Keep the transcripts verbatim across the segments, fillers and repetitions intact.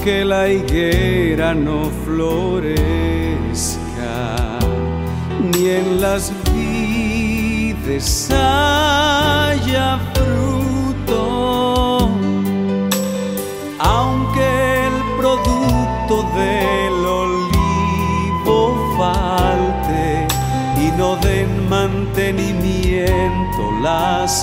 aunque la higuera no florezca, ni en las vides haya fruto, aunque el producto del olivo falte y no den mantenimiento las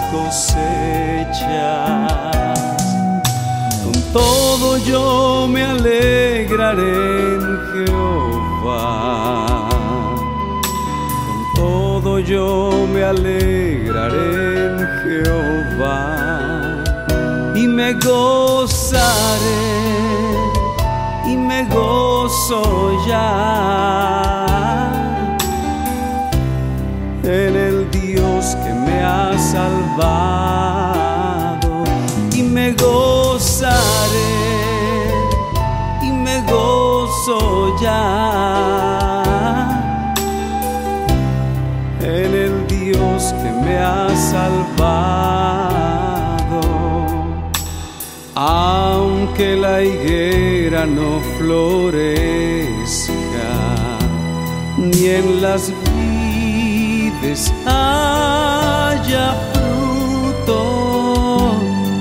cosechas, con todo yo me alegraré en Jehová, con todo yo me alegraré en Jehová, y me gozaré y me gozo ya en el Dios que me ha salvado, y me gozaré y me gozo ya en el Dios que me ha salvado. Aunque la higuera no florezca, ni en las vides haya fruto,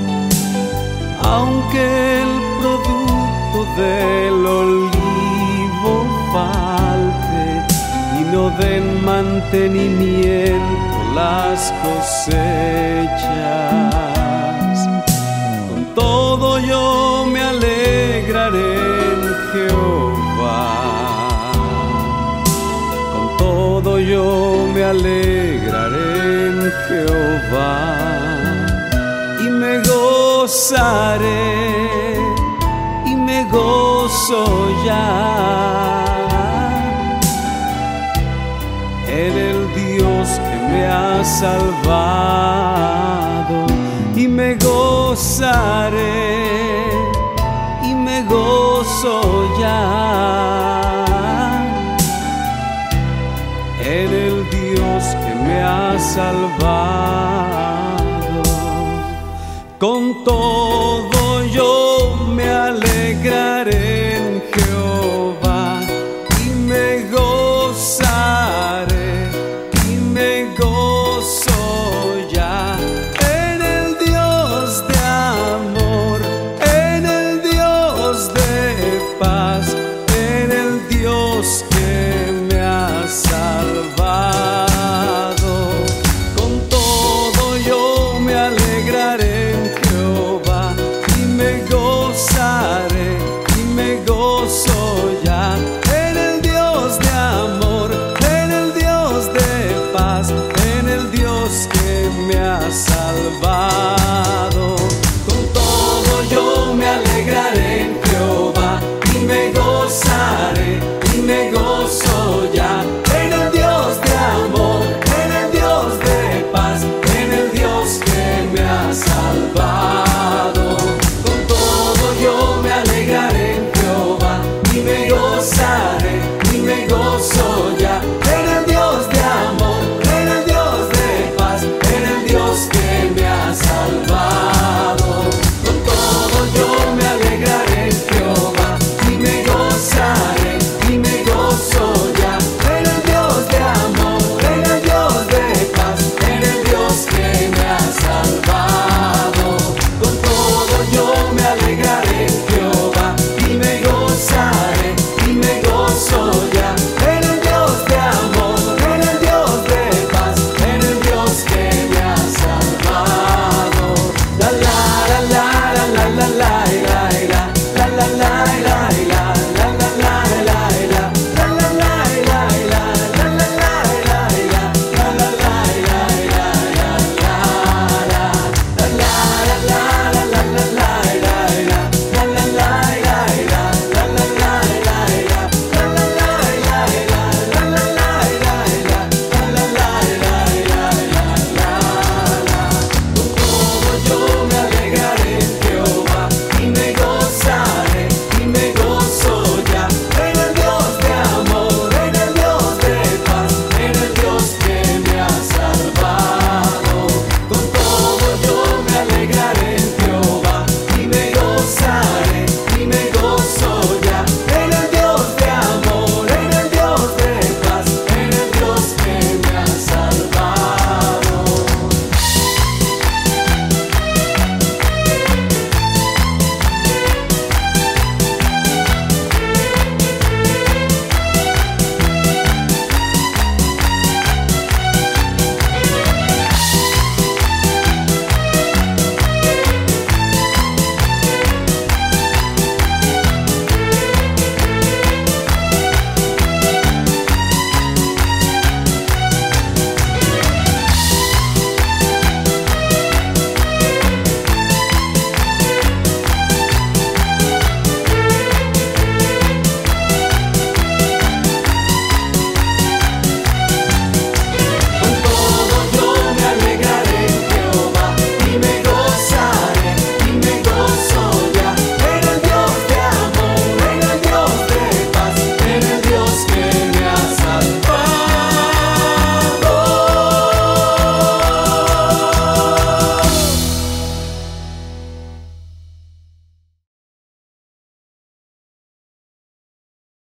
aunque el producto del olivo falte y no den mantenimiento las cosechas, con todo yo me alegraré en Jehová, con todo yo me alegraré en Jehová, y me gozaré y me gozo ya en el Dios que me ha salvado, y me gozaré y me gozo ya en el Dios que me ha salvado. Con todo yo me alegraré